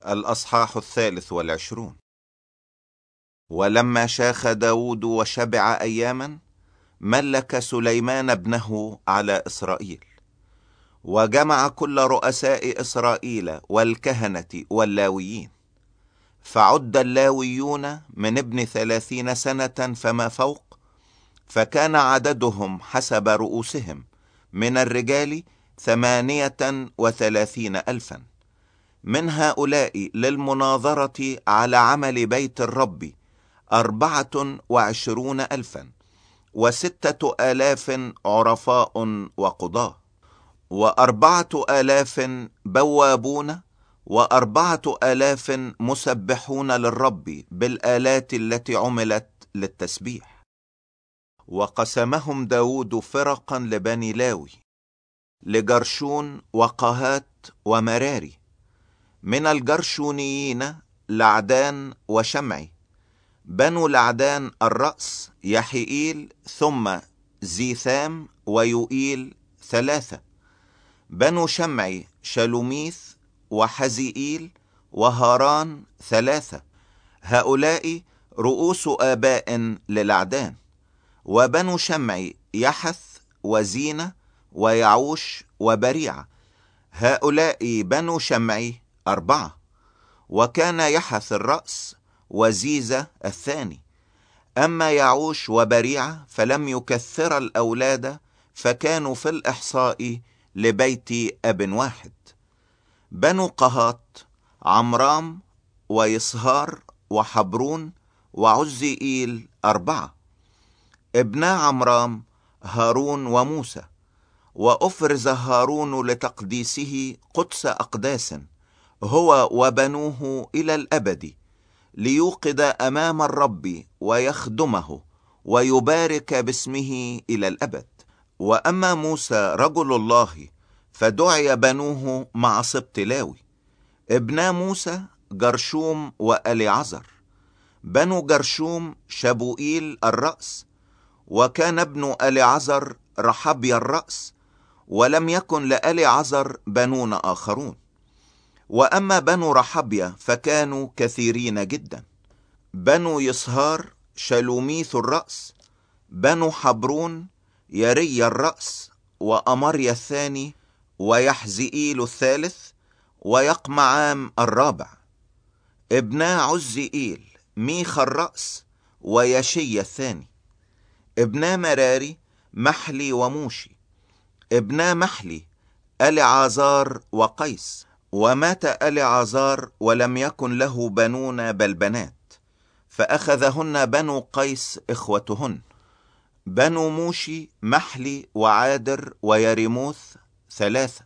الأصحاح 23. ولما شاخ داود وشبع أياما، ملك سليمان ابنه على إسرائيل، وجمع كل رؤساء إسرائيل والكهنة واللاويين، فعد اللاويون من ابن 30 سنة فما فوق، فكان عددهم حسب رؤوسهم من الرجال 38,000. من هؤلاء للمناظرة على عمل بيت الرب 24,000، 6,000 عرفاء وقضاة، 4,000 بوابون، 4,000 مسبحون للرب بالآلات التي عملت للتسبيح. وقسمهم داود فرقا لبني لاوي، لجرشون وقهات ومراري. من الجرشونيين لعدان وشمعي. بنو لعدان الرأس يحيئيل ثم زيثام ويوئيل 3. بنو شمعي شلوميث وحزيئيل وهاران 3. هؤلاء رؤوس آباء للعدان. وبنو شمعي يحث وزينة ويعوش وبريعة. هؤلاء بنو شمعي 4. وكان يحث الرأس وزيزة 2. أما يعوش وبريعة فلم يكثر الأولاد، فكانوا في الإحصاء لبيت أب واحد. بنو قهات عمرام ويصهار وحبرون وعزيئيل 4. ابنا عمرام هارون وموسى. وأفرز هارون لتقديسه قدس أقداس هو وبنوه إلى الأبد، ليوقد أمام الرب ويخدمه ويبارك باسمه إلى الأبد. وأما موسى رجل الله فدعي بنوه مع سبط لاوي. ابنا موسى جرشوم وأليعزر. بنو جرشوم شبوئيل الرأس، وكان ابن أليعزر رحبي الرأس، ولم يكن لأليعزر بنون آخرون. وأما بنو رحبيا فكانوا كثيرين جدا. بنو يصهار شلوميث الرأس. بنو حبرون يري الرأس وأمريا 2 ويحزئيل 3 ويقمعام 4. ابنا عزئيل ميخ الرأس ويشي 2. ابنا مراري محلي وموشي. ابنا محلي أليعازار وقيس. ومات أليعازار ولم يكن له بنون بل بنات، فأخذهن بنو قيس إخوتهن. بنو موشي محلي وعادر ويريموث 3.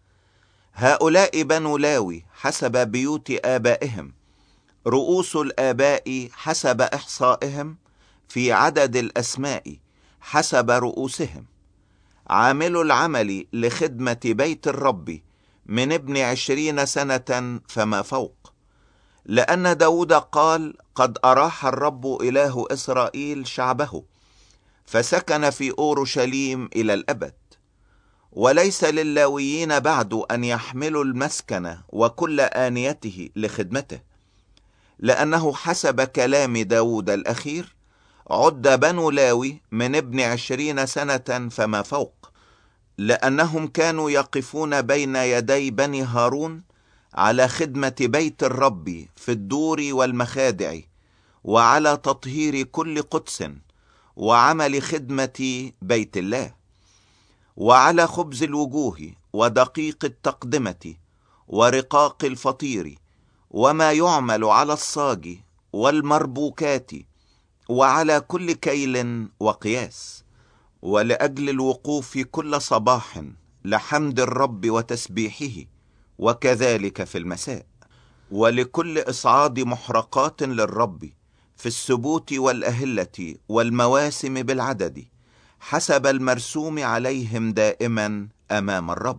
هؤلاء بنو لاوي حسب بيوت آبائهم، رؤوس الآباء حسب إحصائهم، في عدد الأسماء حسب رؤوسهم، عامل العمل لخدمة بيت الرب من ابن 20 سنة فما فوق. لأن داود قال: قد أراح الرب إله إسرائيل شعبه، فسكن في أورشليم إلى الأبد. وليس للاويين بعد أن يحملوا المسكن وكل آنيته لخدمته، لأنه حسب كلام داود الأخير عد بنو لاوي من ابن 20 سنة فما فوق، لأنهم كانوا يقفون بين يدي بني هارون على خدمة بيت الرب في الدور والمخادع، وعلى تطهير كل قدس، وعمل خدمة بيت الله، وعلى خبز الوجوه ودقيق التقدمة ورقاق الفطير، وما يعمل على الصاج والمربوكات، وعلى كل كيل وقياس، ولأجل الوقوف كل صباح لحمد الرب وتسبيحه، وكذلك في المساء، ولكل إصعاد محرقات للرب في السبوت والأهلة والمواسم بالعدد، حسب المرسوم عليهم دائما أمام الرب.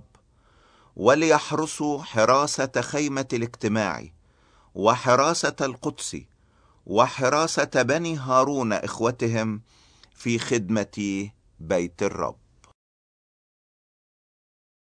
وليحرسوا حراسة خيمة الاجتماع وحراسة القدس وحراسة بني هارون إخوتهم في خدمة بيت الرب.